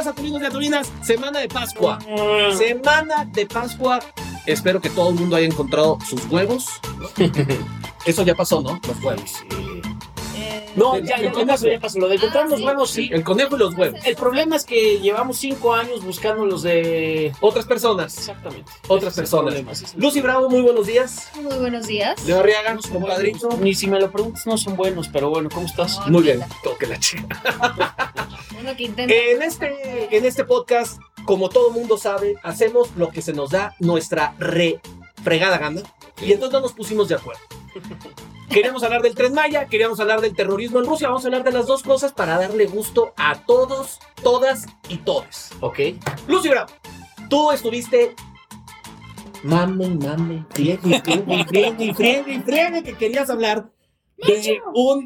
Saturinos y Saturinas, semana de Pascua. Semana de Pascua. Espero que todo el mundo haya encontrado sus huevos. Eso ya pasó, ¿no? Los huevos. No, ya pasó. Lo de encontrar los huevos, sí. El conejo y los huevos. El problema es que llevamos 5 años buscando los de otras personas. Exactamente. Otras personas. Lucy Bravo, muy buenos días. Muy buenos días. Leo Arriaga, compadrito. Ni si me lo preguntas, no son buenos, pero bueno, ¿cómo estás? Muy bien. Toque la chica. Uno que intenta. En este podcast, como todo mundo sabe, hacemos lo que se nos da nuestra fregada gana. Y entonces no nos pusimos de acuerdo. Queríamos hablar del Tren Maya, queríamos hablar del terrorismo en Rusia. Vamos a hablar de las dos cosas para darle gusto a todos, todas y todes. Ok. Lucy Bravo, tú estuviste friegue, que querías hablar de un...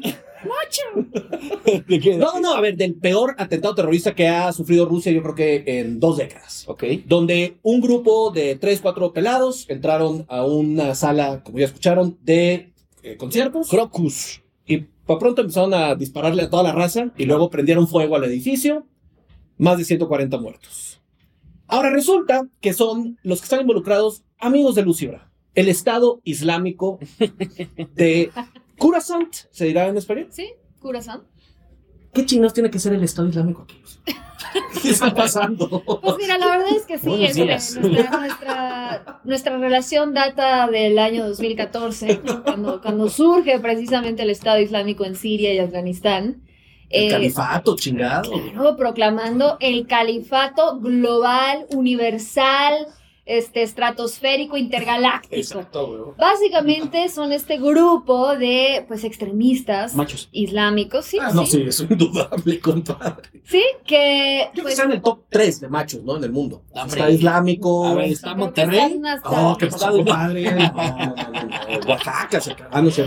No, a ver, del peor atentado terrorista que ha sufrido Rusia, yo creo que en 2 décadas. Ok. Donde un grupo de 3, 4 pelados entraron a una sala, como ya escucharon, de conciertos. Crocus. Y por pronto empezaron a dispararle a toda la raza y luego prendieron fuego al edificio. Más de 140 muertos. Ahora resulta que son los que están involucrados amigos de Lucy Bravo. El Estado Islámico de Khorasan, ¿se dirá en español? Sí, Khorasan. ¿Qué chingados tiene que ser el Estado Islámico aquí? ¿Qué está pasando? Pues mira, la verdad es que sí, nuestra relación data del año 2014, ¿no? cuando surge precisamente el Estado Islámico en Siria y Afganistán. El califato, chingado. Claro, proclamando el califato global, universal, estratosférico, intergaláctico. Exacto, güey. Básicamente son este grupo de extremistas Machos islámicos, sí. No, sí, es indudable, compadre. Sí, que Yo creo que están en el top 3 de machos, ¿no? En el mundo. Hombre. Está Islámico. A ver, está Monterrey. Oh, qué pasado, compadre. No. Oaxaca, no sé.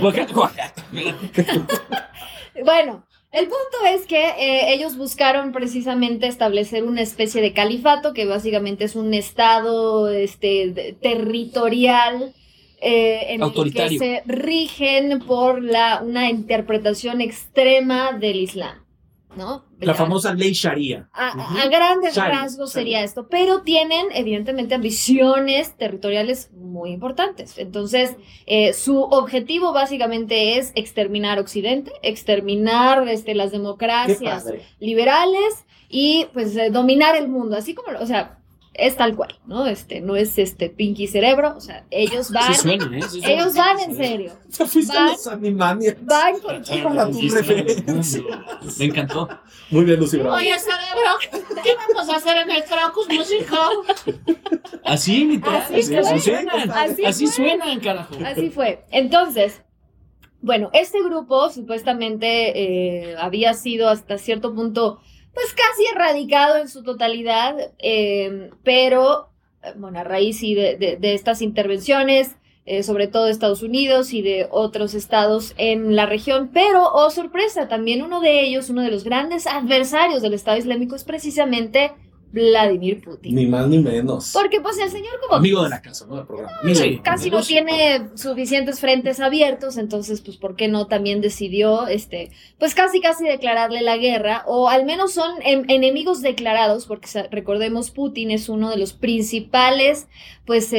Bueno, el punto es que ellos buscaron precisamente establecer una especie de califato, que básicamente es un estado territorial en el que se rigen por una interpretación extrema del Islam, ¿no? La famosa ley Sharia. A grandes rasgos sería esto, pero tienen evidentemente ambiciones territoriales muy importantes. Entonces, su objetivo básicamente es exterminar Occidente, exterminar las democracias liberales y pues dominar el mundo, así como, o sea, es tal cual, ¿no? No es Pinky Cerebro, o sea, ellos van, ellos van en serio. Se fuiste a los Animaniacs. Van con tu referencia. Me encantó. Muy bien, Lucy Bravo. Oye, Cerebro, ¿qué vamos a hacer en el Crocus Musical? Así, literal. Así fue. suenan, carajo. Así fue. Entonces, bueno, este grupo supuestamente había sido hasta cierto punto pues casi erradicado en su totalidad, pero bueno, a raíz de estas intervenciones, sobre todo de Estados Unidos y de otros estados en la región, pero, oh sorpresa, también uno de los grandes adversarios del Estado Islámico es precisamente Vladimir Putin. Ni más ni menos. Porque pues el señor como... Amigo de la casa, ¿no? Del programa. Sí, casi no tiene suficientes frentes abiertos, entonces pues ¿por qué no también decidió pues casi declararle la guerra? O al menos son enemigos declarados, porque recordemos Putin es uno de los principales pues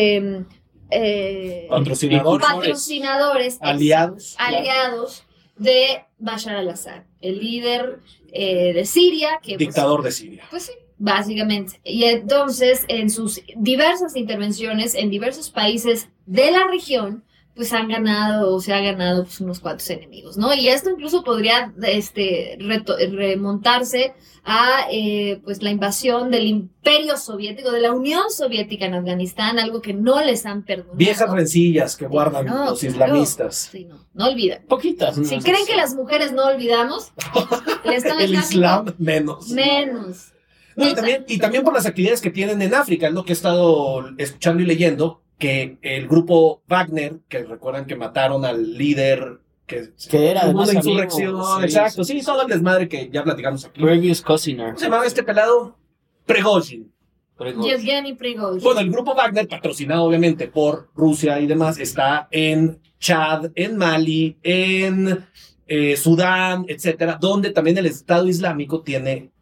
patrocinadores aliados de Bashar al-Assad, el líder de Siria, que dictador de Siria. Pues sí, básicamente. Y entonces, en sus diversas intervenciones en diversos países de la región, pues se ha ganado pues, unos cuantos enemigos, ¿no? Y esto incluso podría remontarse a pues la invasión del Imperio Soviético, de la Unión Soviética en Afganistán, algo que no les han perdonado. Viejas rencillas que guardan los islamistas. Sí, no olvidan. Poquitas. Si creen que las mujeres no olvidamos, el Islam menos. No, y también por las actividades que tienen en África, es lo que he estado escuchando y leyendo, que el grupo Wagner, que recuerdan que mataron al líder que era además una insurrección, sí, exacto, sí, todo el desmadre que ya platicamos aquí. Previous Cousin. ¿Cómo se llamaba este pelado? Prigozhin. Yevgeny Prigozhin. Bueno, el grupo Wagner, patrocinado obviamente por Rusia y demás, está en Chad, en Mali, en Sudán, etcétera, donde también el Estado Islámico tiene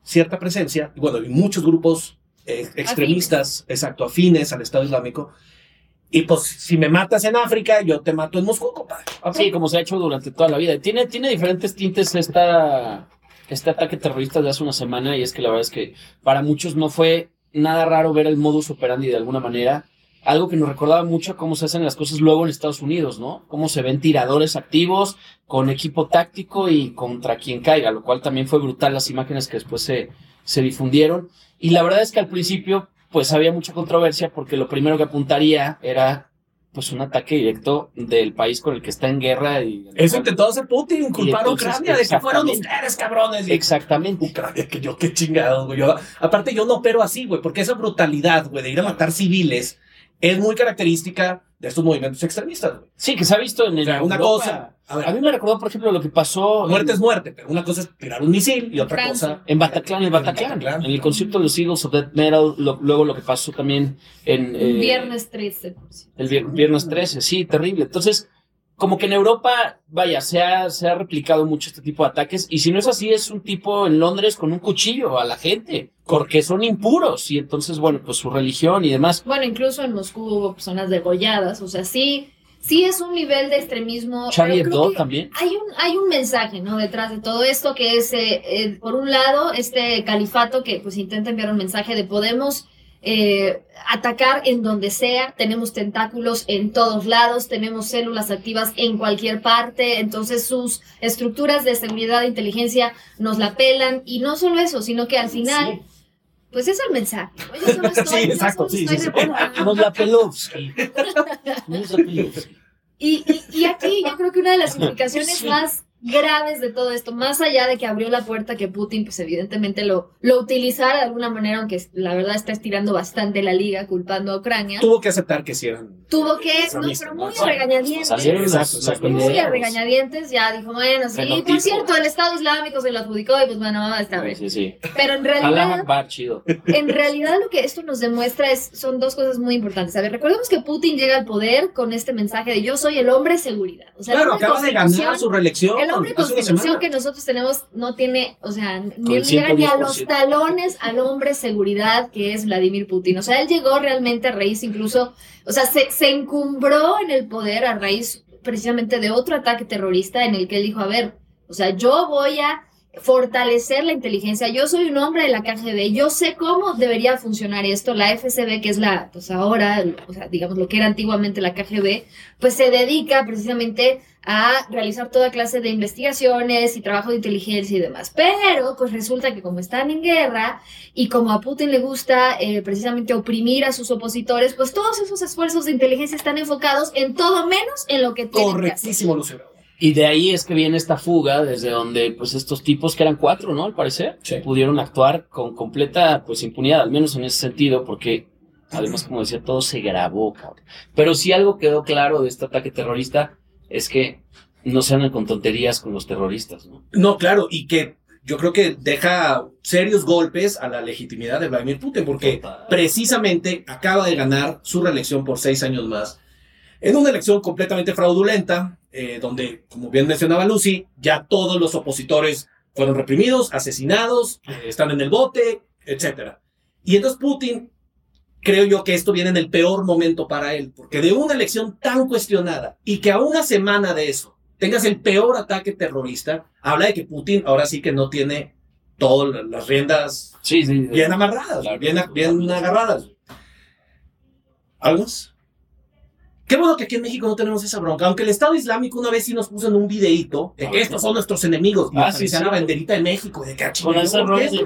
cierta presencia, y bueno, y muchos grupos extremistas, exacto, afines al Estado Islámico. Y pues, si me matas en África, yo te mato en Moscú, compadre. Sí, como se ha hecho durante toda la vida. Tiene diferentes tintes este ataque terrorista de hace una semana, y es que la verdad es que para muchos no fue nada raro ver el modus operandi de alguna manera. Algo que nos recordaba mucho a cómo se hacen las cosas luego en Estados Unidos, ¿no? Cómo se ven tiradores activos con equipo táctico y contra quien caiga, lo cual también fue brutal las imágenes que después se difundieron. Y la verdad es que al principio, pues había mucha controversia porque lo primero que apuntaría era, pues, un ataque directo del país con el que está en guerra. Eso intentó hacer Putin, culpar a Ucrania de que fueron ustedes, cabrones. Exactamente. Ucrania, que yo, qué chingados, güey. Aparte, yo no opero así, güey, porque esa brutalidad, güey, de ir a matar civiles es muy característica de estos movimientos extremistas, güey. Sí, que se ha visto en una Europa. Cosa. A mí me recordó, por ejemplo, lo que pasó. Muerte es muerte, pero una cosa es tirar un misil y otra cosa. En Bataclan, en el concierto de los Eagles of Death Metal, luego lo que pasó también en. Viernes 13. El viernes 13, sí, terrible. Entonces, como que en Europa, vaya, se ha replicado mucho este tipo de ataques, y si no es así, es un tipo en Londres con un cuchillo a la gente, porque son impuros, y entonces, bueno, pues su religión y demás. Bueno, incluso en Moscú hubo personas degolladas, o sea, sí es un nivel de extremismo. Charlie Hebdo también. Hay un mensaje, ¿no?, detrás de todo esto, que es, por un lado, este califato que pues intenta enviar un mensaje de podemos atacar en donde sea, tenemos tentáculos en todos lados, tenemos células activas en cualquier parte, entonces sus estructuras de seguridad e inteligencia nos la pelan, y no solo eso, sino que al final, pues es el mensaje. Yo solo estoy, sí, exacto, sí. Nos la peló. Y aquí yo creo que una de las implicaciones más graves de todo esto, más allá de que abrió la puerta que Putin, pues evidentemente lo utilizara de alguna manera, aunque la verdad está estirando bastante la liga, culpando a Ucrania. Tuvo que aceptar que sí eran. Tuvo que, pero muy a regañadientes. Muy a regañadientes, ya dijo, bueno, sí, por cierto, el Estado Islámico se lo adjudicó y pues bueno, está bien. Sí. Pero en realidad lo que esto nos demuestra son dos cosas muy importantes. A ver, recordemos que Putin llega al poder con este mensaje de yo soy el hombre seguridad. O sea, claro, acaba de ganar su reelección. El hombre constitución que nosotros tenemos no tiene, o sea, ni llega ni a los talones al hombre seguridad que es Vladimir Putin. O sea, él llegó realmente a raíz incluso, o sea, se encumbró en el poder a raíz precisamente de otro ataque terrorista en el que él dijo, a ver, o sea, yo voy a fortalecer la inteligencia, yo soy un hombre de la KGB, yo sé cómo debería funcionar esto. La FSB, que es pues ahora, o sea, digamos lo que era antiguamente la KGB, pues se dedica precisamente a realizar toda clase de investigaciones y trabajo de inteligencia y demás. Pero, pues resulta que como están en guerra y como a Putin le gusta precisamente oprimir a sus opositores, pues todos esos esfuerzos de inteligencia están enfocados en todo menos en lo que tienen que hacer. Correctísimo, Lucio. Y de ahí es que viene esta fuga, desde donde pues estos tipos, que eran 4, ¿no?, al parecer, sí, pudieron actuar con completa pues impunidad, al menos en ese sentido, porque además, como decía, todo se grabó, cabrón. Pero si algo quedó claro de este ataque terrorista es que no se andan con tonterías con los terroristas, ¿no? No, claro, y que yo creo que deja serios golpes a la legitimidad de Vladimir Putin, porque precisamente acaba de ganar su reelección por 6 años más, en una elección completamente fraudulenta, donde, como bien mencionaba Lucy, ya todos los opositores fueron reprimidos, asesinados, están en el bote, etc. Y entonces Putin, creo yo que esto viene en el peor momento para él, porque de una elección tan cuestionada y que a una semana de eso tengas el peor ataque terrorista, habla de que Putin ahora sí que no tiene todas las riendas bien amarradas, claro, bien agarradas. ¿Algo más? Qué bueno que aquí en México no tenemos esa bronca, aunque el Estado Islámico una vez sí nos puso en un videíto de que estos son nuestros enemigos, y se la banderita de México, de que con esa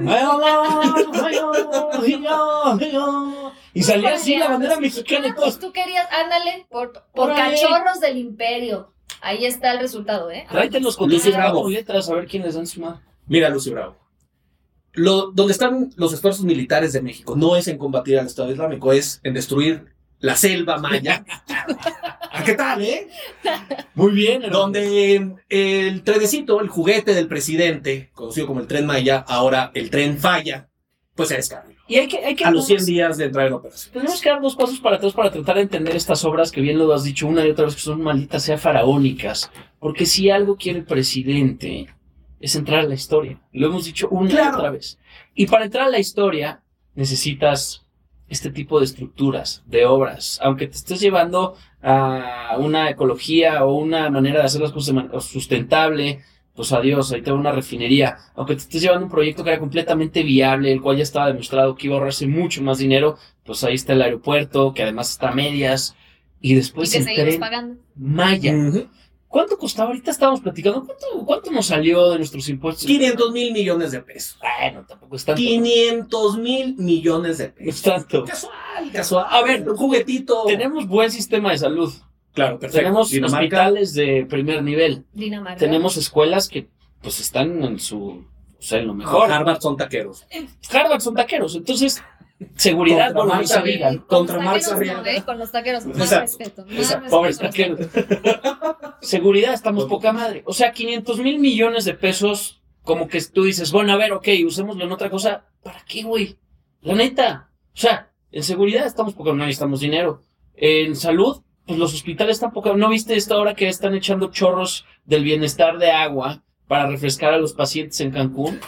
y salía así la bandera mexicana y todo. Pues tú querías, ándale, por cachorros del imperio. Ahí está el resultado, ¿eh? Tráete los conductores letras a ver quiénes dan su madre. Mira, Lucy Bravo. Donde están los esfuerzos militares de México no es en combatir al Estado Islámico, es en destruir la selva maya. ¿Qué tal, Muy bien. Donde el trenecito, el juguete del presidente, conocido como el Tren Maya, ahora el Tren Falla, pues eres Carlos. Y hay que a los 100 días de entrar en operación. Tenemos que dar 2 pasos para atrás para tratar de entender estas obras que bien lo has dicho una y otra vez, que son malditas sea faraónicas. Porque si algo quiere el presidente es entrar a la historia. Lo hemos dicho una y otra vez. Y para entrar a la historia necesitas este tipo de estructuras, de obras. Aunque te estés llevando a una ecología o una manera de hacer las cosas sustentable, pues adiós, ahí te va una refinería. Aunque te estés llevando un proyecto que era completamente viable, el cual ya estaba demostrado que iba a ahorrarse mucho más dinero, pues ahí está el aeropuerto, que además está a medias. Y después el tren Maya. ¿Cuánto costaba? Ahorita estábamos platicando. ¿Cuánto nos salió de nuestros impuestos? 500,000 millones de pesos. Bueno, tampoco es tanto. 500,000 millones de pesos. Es tanto. Casual. A ver, un juguetito. Tenemos buen sistema de salud. Claro, perfecto. Tenemos hospitales de primer nivel. Dinamarca. Tenemos escuelas que pues están en su... O sea, en lo mejor. Harvard son taqueros. Harvard son taqueros. Entonces... Seguridad contra Marx Arriaga. Contra Marx Arriaga. Con los taqueros, más respeto. Pobres taqueros. Seguridad, estamos poca madre. O sea, 500,000 millones de pesos, como que tú dices, bueno, a ver, ok, usémoslo en otra cosa. ¿Para qué, güey? La neta. O sea, en seguridad estamos poca, no necesitamos dinero. En salud, pues los hospitales están poca. ¿No viste esta hora que están echando chorros del bienestar de agua para refrescar a los pacientes en Cancún?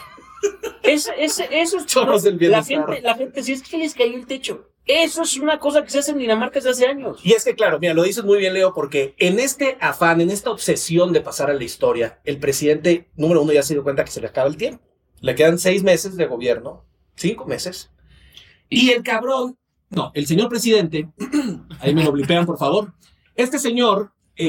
Esos chorros del bienestar. La gente, si es que les cayó el techo. Eso es una cosa que se hace en Dinamarca desde hace años. Y es que, claro, mira, lo dices muy bien, Leo, porque en este afán, en esta obsesión de pasar a la historia, el presidente, número uno, ya se dio cuenta que se le acaba el tiempo. Le quedan 6 meses de gobierno, 5 meses. Y el cabrón, no, el señor presidente, ahí me lo blipean, por favor. Este señor,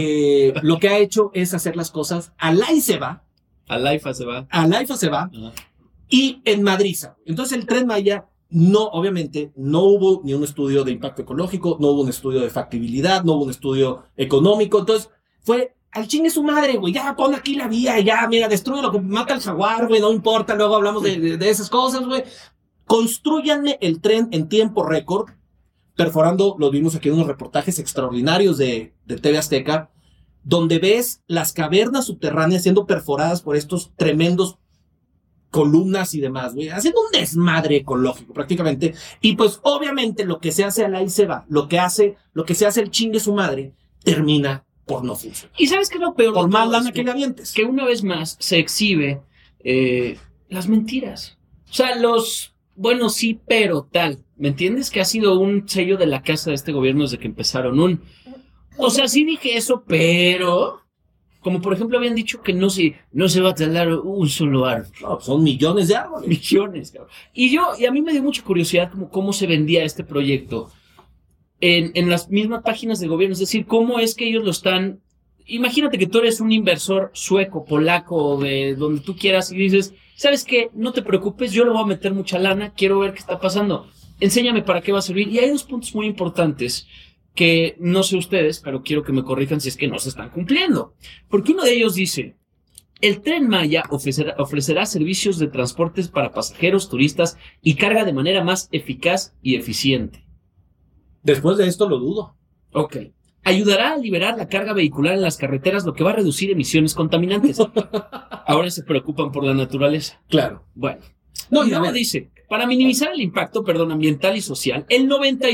lo que ha hecho es hacer las cosas al AIFA se va. Al AIFA se va. Al AIFA se va. Y en Madrid. Entonces el Tren Maya, no, obviamente, no hubo ni un estudio de impacto ecológico, no hubo un estudio de factibilidad, no hubo un estudio económico. Entonces fue al chingue su madre, güey, ya pon aquí la vía, ya, mira, destruye lo que mata el jaguar, güey, no importa, luego hablamos de esas cosas, güey. Construyanme el tren en tiempo récord, perforando, lo vimos aquí en unos reportajes extraordinarios de TV Azteca, donde ves las cavernas subterráneas siendo perforadas por estos tremendos columnas y demás, güey, haciendo un desmadre ecológico prácticamente. Y pues obviamente lo que se hace al ahí se va, lo que se hace el chingue su madre, termina por no funcionar. ¿Y sabes qué es lo peor? Por más lana que le avientes. Que una vez más se exhibe las mentiras. O sea, bueno, sí, pero tal. ¿Me entiendes? Que ha sido un sello de la casa de este gobierno desde que empezaron. O sea, sí dije eso, pero... Como por ejemplo habían dicho que no se va a talar un solo árbol. No, son millones de árboles. Millones, cabrón. Y a mí me dio mucha curiosidad cómo se vendía este proyecto en las mismas páginas de gobierno. Es decir, cómo es que ellos lo están... Imagínate que tú eres un inversor sueco, polaco, de donde tú quieras y dices, ¿sabes qué? No te preocupes, yo le voy a meter mucha lana, quiero ver qué está pasando. Enséñame para qué va a servir. Y hay 2 puntos muy importantes que no sé ustedes, pero quiero que me corrijan si es que no se están cumpliendo. Porque uno de ellos dice, el Tren Maya ofrecerá servicios de transportes para pasajeros, turistas y carga de manera más eficaz y eficiente. Después de esto lo dudo. Ok. Ayudará a liberar la carga vehicular en las carreteras, lo que va a reducir emisiones contaminantes. Ahora se preocupan por la naturaleza. Claro. Bueno. No, y luego dice, para minimizar el impacto, ambiental y social, el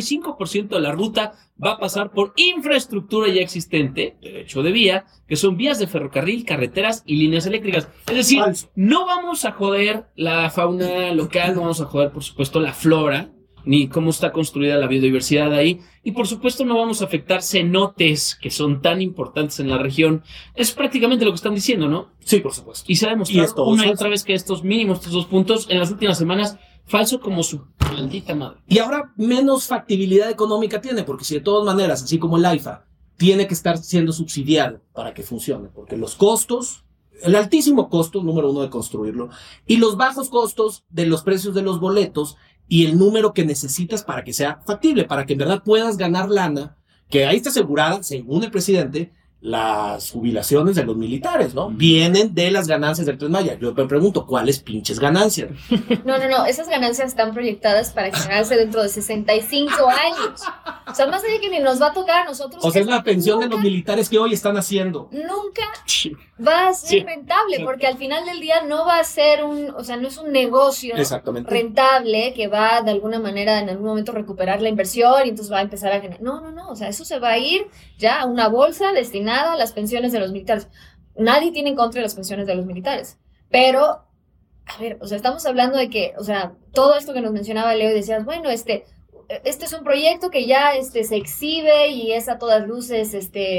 95% de la ruta va a pasar por infraestructura ya existente, derecho de vía, que son vías de ferrocarril, carreteras y líneas eléctricas. Es decir, no vamos a joder la fauna local, no vamos a joder, por supuesto, la flora, ni cómo está construida la biodiversidad ahí, y por supuesto no vamos a afectar cenotes que son tan importantes en la región. Es prácticamente lo que están diciendo, ¿no? Sí, por supuesto. Y se ha demostrado una y otra vez que estos 2 puntos en las últimas semanas, falso como su maldita madre. Y ahora menos factibilidad económica tiene, porque si de todas maneras, así como el AIFA, tiene que estar siendo subsidiado para que funcione, porque los costos, el altísimo costo, número 1 de construirlo, y los bajos costos de los precios de los boletos, y el número que necesitas para que sea factible, para que en verdad puedas ganar lana, que ahí está asegurada, según el presidente, las jubilaciones de los militares, ¿no? Vienen de las ganancias del Tren Maya. Yo me pregunto, ¿cuáles pinches ganancias? No, esas ganancias están proyectadas para generarse dentro de 65 años. O sea, más allá que ni nos va a tocar a nosotros. O sea, es la pensión de los militares que hoy están haciendo. Nunca va a ser rentable, porque al final del día no va a ser no es un negocio rentable que va de alguna manera en algún momento recuperar la inversión y entonces va a empezar a generar. No, o sea, eso se va a ir ya a una bolsa destinada a las pensiones de los militares. Nadie tiene en contra de las pensiones de los militares, Pero, a ver, o sea, estamos hablando de que, o sea, todo esto que nos mencionaba Leo y decías, bueno, este es un proyecto que ya se exhibe y es a todas luces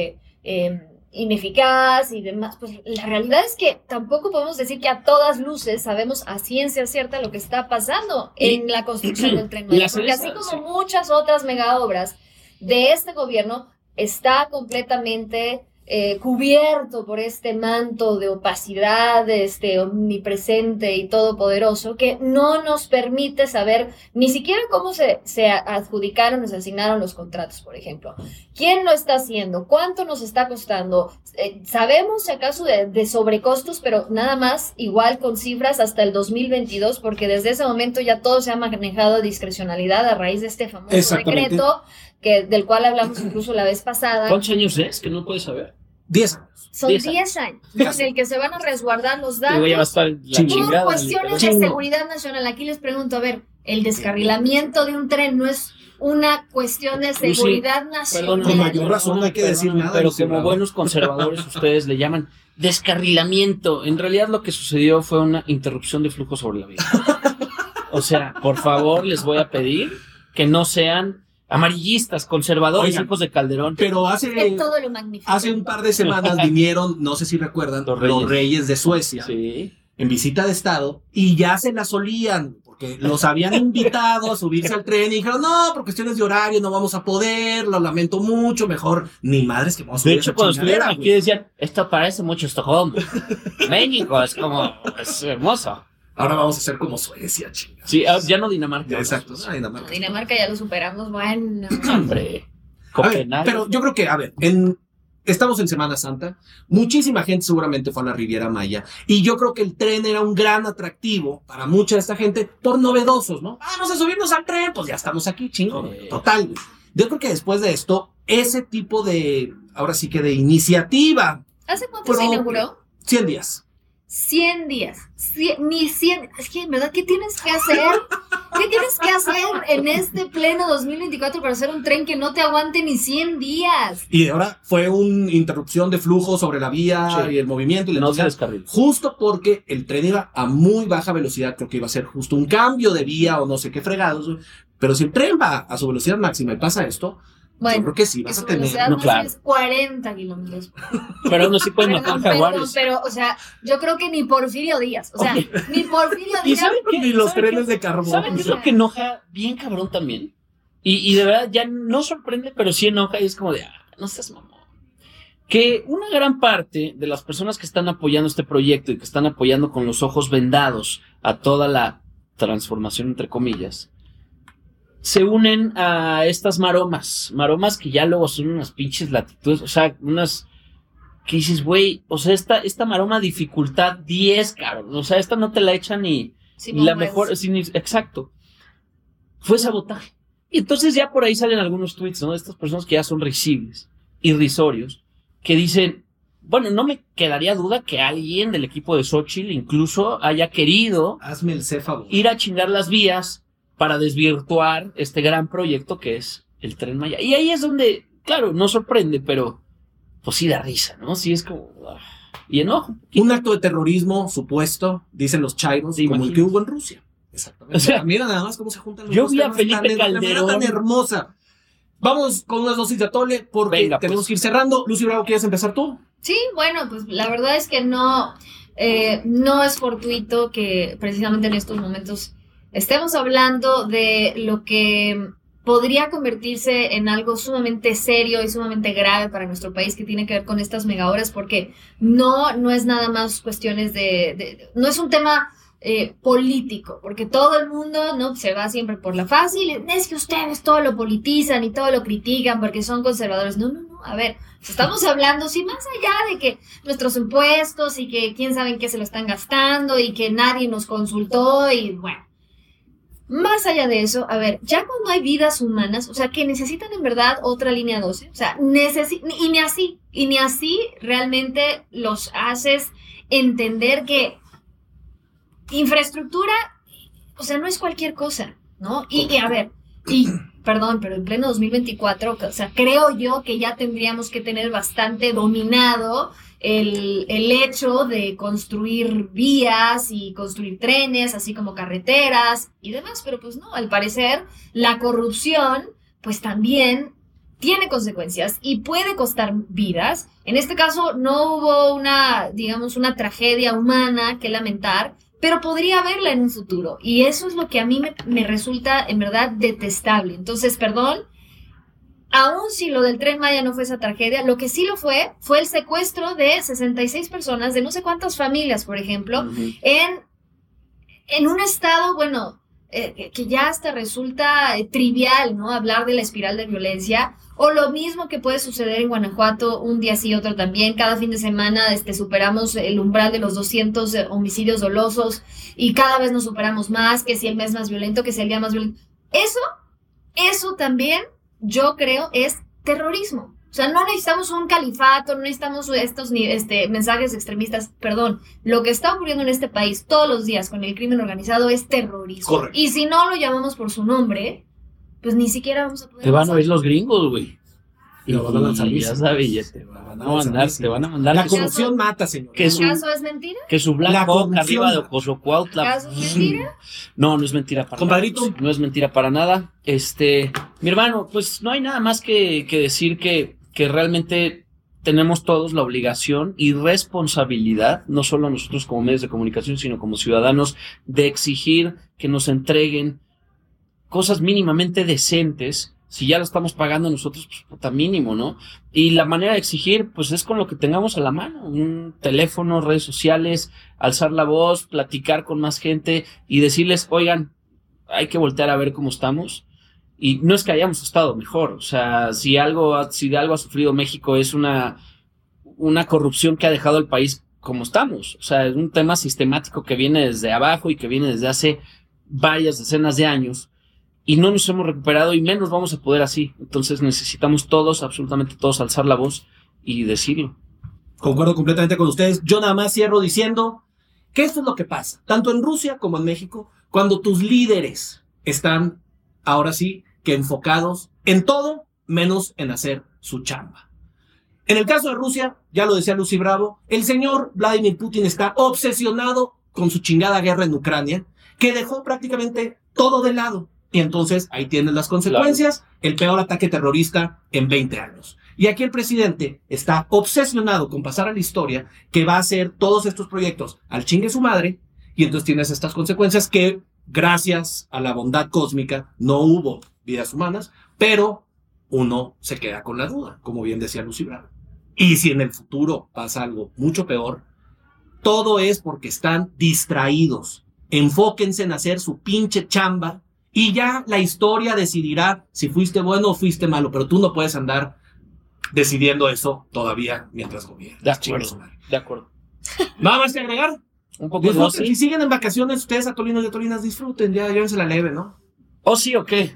ineficaz y demás. Pues la realidad es que tampoco podemos decir que a todas luces sabemos a ciencia cierta lo que está pasando en la construcción del Tren Maya, porque así como muchas otras megaobras de este gobierno está completamente cubierto por este manto de opacidad omnipresente y todopoderoso que no nos permite saber ni siquiera cómo se adjudicaron o se asignaron los contratos, por ejemplo. ¿Quién lo está haciendo? ¿Cuánto nos está costando? Sabemos si acaso de sobrecostos, pero nada más igual con cifras hasta el 2022, porque desde ese momento ya todo se ha manejado a discrecionalidad a raíz de este famoso decreto del cual hablamos incluso la vez pasada. ¿Cuántos años es? Que no puedes saber. 10 años. Son 10 años en el que se van a resguardar los datos por cuestiones de seguridad nacional. Aquí les pregunto, a ver, el descarrilamiento de un tren no es una cuestión de seguridad nacional. Con mayor razón no hay que decir nada. Pero como buenos conservadores ustedes le llaman descarrilamiento. En realidad lo que sucedió fue una interrupción de flujo sobre la vía. O sea, por favor, les voy a pedir que no sean amarillistas, conservadores, hijos de Calderón. Pero hace un par de semanas vinieron, no sé si recuerdan, los reyes de Suecia, en visita de estado, y ya se la solían, porque los habían invitado a subirse al tren y dijeron, no, por cuestiones de horario no vamos a poder, lo lamento mucho, mejor ni madres que vamos a subir. De hecho, cuando estuvieron aquí decían, esto parece mucho Estocolmo. México es hermoso. Ahora vamos a ser como Suecia, chingados. Sí, ya no Dinamarca. Exacto, Dinamarca ya lo superamos, bueno. Hombre. Pero yo creo que, estamos en Semana Santa, muchísima gente seguramente fue a la Riviera Maya, y yo creo que el tren era un gran atractivo para mucha de esta gente por novedosos, ¿no? Vamos a subirnos al tren, pues ya estamos aquí, chingo. Total. Yo creo que después de esto, ese tipo de, ahora sí que de iniciativa. ¿Hace cuánto se inauguró? 100 días. 100 días. Ni 100. Es que, en verdad, ¿qué tienes que hacer? ¿Qué tienes que hacer en este pleno 2024 para hacer un tren que no te aguante ni 100 días? Y ahora fue una interrupción de flujo sobre la vía y el movimiento. Y no se descarriló. Justo porque el tren iba a muy baja velocidad. Creo que iba a ser justo un cambio de vía o no sé qué fregados. Pero si el tren va a su velocidad máxima y pasa esto, bueno, yo creo que sí vas a tener. No, claro. Es 40 kilómetros. Pero aún así pueden matar jaguares. Pero, o sea, yo creo que ni Porfirio Díaz. O sea, ni Porfirio Díaz. Ni los trenes de carbón. ¿Saben qué es lo que enoja bien cabrón también? Y de verdad ya no sorprende, pero sí enoja y es como de, no seas mamón. Que una gran parte de las personas que están apoyando este proyecto y que están apoyando con los ojos vendados a toda la transformación, entre comillas, se unen a estas maromas que ya luego son unas pinches latitudes, o sea, unas que dices, güey, o sea, esta maroma dificultad 10, cabrón, o sea, esta no te la echan ni la mejor, exacto, fue sabotaje. Y entonces ya por ahí salen algunos tweets, ¿no? De estas personas que ya son risibles, irrisorios, que dicen, bueno, no me quedaría duda que alguien del equipo de Xóchitl incluso haya querido hazme el favor, ir a chingar las vías para desvirtuar este gran proyecto que es el Tren Maya. Y ahí es donde, claro, no sorprende, pero pues sí da risa, ¿no? Sí es como... y enojo. Un acto de terrorismo supuesto, dicen los chairos, sí, como el que hubo en Rusia. Exactamente. O sea, mira nada más cómo se juntan los dos. Yo vi a Felipe Calderón. Tan hermosa. Vamos con unas dosis de atole porque tenemos que ir cerrando. Lucy Bravo, ¿quieres empezar tú? Sí, bueno, pues la verdad es que no es fortuito que precisamente en estos momentos estemos hablando de lo que podría convertirse en algo sumamente serio y sumamente grave para nuestro país que tiene que ver con estas megahoras, porque no es nada más cuestiones no es un tema político, porque todo el mundo no se va siempre por la fácil, es que ustedes todo lo politizan y todo lo critican porque son conservadores. No, a ver, estamos hablando, sí, más allá de que nuestros impuestos y que quién sabe en qué se lo están gastando y que nadie nos consultó y bueno, más allá de eso, a ver, ya cuando hay vidas humanas, o sea, que necesitan en verdad otra línea 12, o sea, y ni así realmente los haces entender que infraestructura, o sea, no es cualquier cosa, ¿no? Y a ver, perdón, pero en pleno 2024, o sea, creo yo que ya tendríamos que tener bastante dominado el hecho de construir vías y construir trenes, así como carreteras y demás, pero pues no, al parecer la corrupción pues también tiene consecuencias y puede costar vidas. En este caso no hubo una tragedia humana que lamentar, pero podría haberla en un futuro. Y eso es lo que a mí me resulta en verdad detestable. Entonces, perdón, aún si lo del Tren Maya no fue esa tragedia, lo que sí lo fue el secuestro de 66 personas, de no sé cuántas familias, por ejemplo, en un estado, bueno, que ya hasta resulta trivial, ¿no? Hablar de la espiral de violencia, o lo mismo que puede suceder en Guanajuato, un día sí, otro también. Cada fin de semana superamos el umbral de los 200 homicidios dolosos y cada vez nos superamos más, que si el mes más violento, que si el día más violento. Eso también, yo creo, es terrorismo. O sea, no necesitamos un califato, no necesitamos estos mensajes extremistas. Perdón, lo que está ocurriendo en este país todos los días con el crimen organizado es terrorismo. Correcto. Y si no lo llamamos por su nombre, pues ni siquiera vamos a poder... Te van a oír los gringos, güey. Y lo van a lanzar. Ya sabes, te van a mandar. La corrupción mata, señor. ¿Acaso es mentira? Que su Black Hawk arriba de Ocosocuautla. ¿Acaso es mentira? No es mentira para Compadrito. nada. No es mentira para nada. Mi hermano, pues no hay nada más que decir que realmente tenemos todos la obligación y responsabilidad, no solo nosotros como medios de comunicación, sino como ciudadanos, de exigir que nos entreguen cosas mínimamente decentes. Si ya lo estamos pagando nosotros, pues puta mínimo, ¿no? Y la manera de exigir, pues es con lo que tengamos a la mano. Un teléfono, redes sociales, alzar la voz, platicar con más gente y decirles, oigan, hay que voltear a ver cómo estamos. Y no es que hayamos estado mejor. O sea, si de algo ha sufrido México es una corrupción que ha dejado el país como estamos. O sea, es un tema sistemático que viene desde abajo y que viene desde hace varias decenas de años. Y no nos hemos recuperado y menos vamos a poder así. Entonces necesitamos todos, absolutamente todos, alzar la voz y decirlo. Concuerdo completamente con ustedes. Yo nada más cierro diciendo que esto es lo que pasa, tanto en Rusia como en México, cuando tus líderes están, ahora sí, que enfocados en todo menos en hacer su chamba. En el caso de Rusia, ya lo decía Lucy Bravo, el señor Vladimir Putin está obsesionado con su chingada guerra en Ucrania, que dejó prácticamente todo de lado. Y entonces ahí tienen las consecuencias, claro. El peor ataque terrorista en 20 años. Y aquí el presidente está obsesionado con pasar a la historia que va a hacer todos estos proyectos al chingue su madre, y entonces tienes estas consecuencias que, gracias a la bondad cósmica, no hubo vidas humanas, pero uno se queda con la duda, como bien decía Lucy Bravo. Y si en el futuro pasa algo mucho peor, todo es porque están distraídos. Enfóquense en hacer su pinche chamba y ya la historia decidirá si fuiste bueno o fuiste malo, pero tú no puedes andar decidiendo eso todavía mientras gobiernas. De acuerdo. ¿Nada más que agregar? Un poco disfruten. Si siguen en vacaciones, ustedes atolinos y atolinas, disfruten, ya llévense la leve, ¿no? ¿O sí o qué?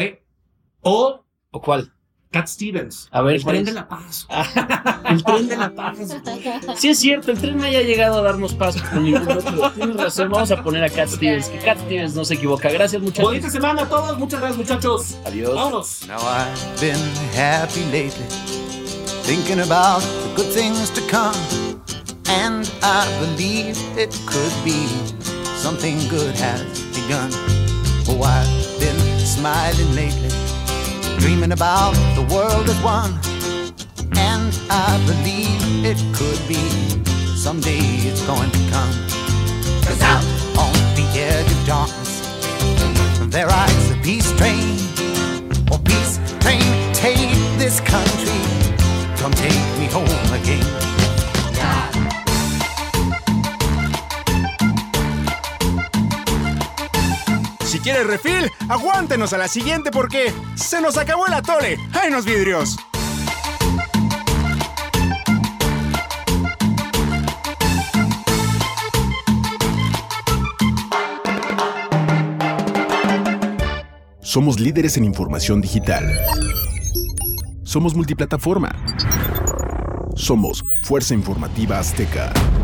¿O cuál? Cat Stevens. A ver, el tren de la paz. El tren de la paz. Sí, es cierto, el tren no haya llegado a darnos paso con ningún otro. Tienes razón, vamos a poner a Cat Stevens, que Cat Stevens no se equivoca. Gracias, muchachos. Bonita semana a todos, muchas gracias, muchachos. Adiós. Vámonos. Now I've been happy lately, thinking about the good things to come, and I believe it could be something good has begun. Oh, I've been smiling lately, dreaming about the world as one, and I believe it could be someday it's going to come. 'Cause out on the edge of darkness there rides a peace train. Oh, peace train, take this country, come take me home again. Si quieres refil, aguántenos a la siguiente porque se nos acabó el atole. ¡Ay, los vidrios! Somos líderes en información digital. Somos multiplataforma. Somos Fuerza Informativa Azteca.